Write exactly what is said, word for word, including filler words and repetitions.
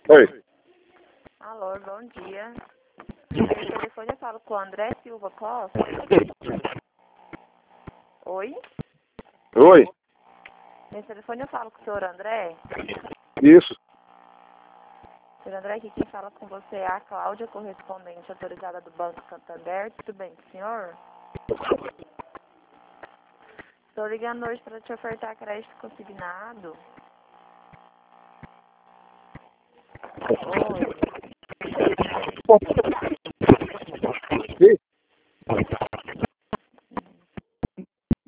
Oi. Alô, bom dia. No telefone eu falo com o André Silva Costa. Oi? Oi. Nesse telefone eu falo com o senhor André. Isso. Senhor André, aqui quem fala com você é a Cláudia, correspondente autorizada do Banco Santander. Tudo bem com o senhor? Estou ligando hoje para te ofertar crédito consignado. Oi.